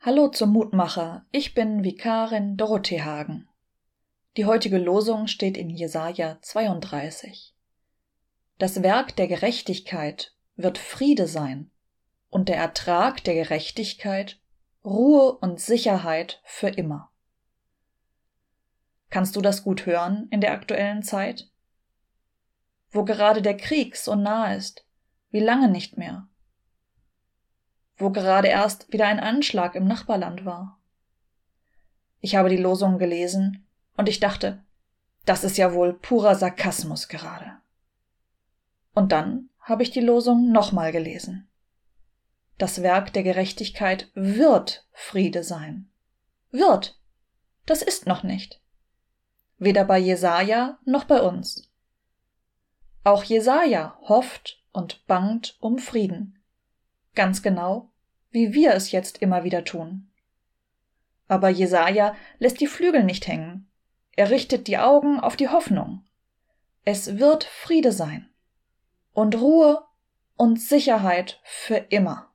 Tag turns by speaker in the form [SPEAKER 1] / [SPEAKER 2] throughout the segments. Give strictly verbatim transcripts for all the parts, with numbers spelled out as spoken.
[SPEAKER 1] Hallo zum Mutmacher, ich bin Vikarin Dorothee Hagen. Die heutige Losung steht in Jesaja zweiunddreißig. Das Werk der Gerechtigkeit wird Friede sein und der Ertrag der Gerechtigkeit Ruhe und Sicherheit für immer. Kannst du das gut hören in der aktuellen Zeit? Wo gerade der Krieg so nah ist, wie lange nicht mehr? Wo gerade erst wieder ein Anschlag im Nachbarland war. Ich habe die Losung gelesen und ich dachte, das ist ja wohl purer Sarkasmus gerade. Und dann habe ich die Losung nochmal gelesen. Das Werk der Gerechtigkeit wird Friede sein. Wird. Das ist noch nicht. Weder bei Jesaja noch bei uns. Auch Jesaja hofft und bangt um Frieden. Ganz genau, wie wir es jetzt immer wieder tun. Aber Jesaja lässt die Flügel nicht hängen. Er richtet die Augen auf die Hoffnung. Es wird Friede sein. Und Ruhe und Sicherheit für immer.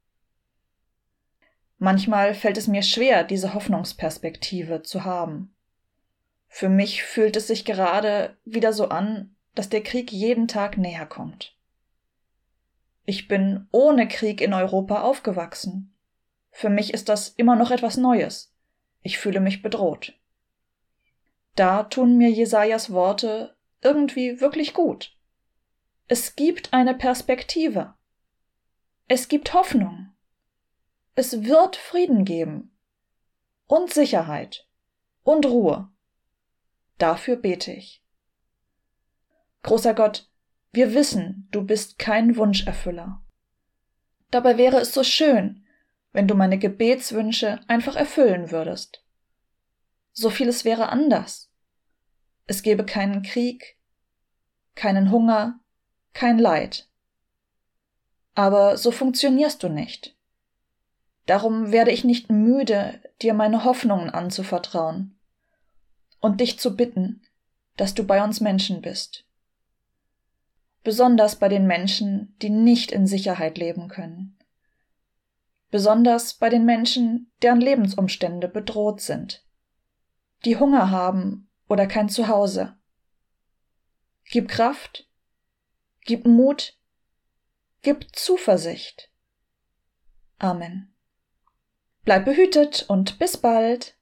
[SPEAKER 1] Manchmal fällt es mir schwer, diese Hoffnungsperspektive zu haben. Für mich fühlt es sich gerade wieder so an, dass der Krieg jeden Tag näher kommt. Ich bin ohne Krieg in Europa aufgewachsen. Für mich ist das immer noch etwas Neues. Ich fühle mich bedroht. Da tun mir Jesajas Worte irgendwie wirklich gut. Es gibt eine Perspektive. Es gibt Hoffnung. Es wird Frieden geben. Und Sicherheit. Und Ruhe. Dafür bete ich. Großer Gott, wir wissen, du bist kein Wunscherfüller. Dabei wäre es so schön, wenn du meine Gebetswünsche einfach erfüllen würdest. So vieles wäre anders. Es gäbe keinen Krieg, keinen Hunger, kein Leid. Aber so funktionierst du nicht. Darum werde ich nicht müde, dir meine Hoffnungen anzuvertrauen und dich zu bitten, dass du bei uns Menschen bist. Besonders bei den Menschen, die nicht in Sicherheit leben können. Besonders bei den Menschen, deren Lebensumstände bedroht sind, die Hunger haben oder kein Zuhause. Gib Kraft, gib Mut, gib Zuversicht. Amen. Bleib behütet und bis bald.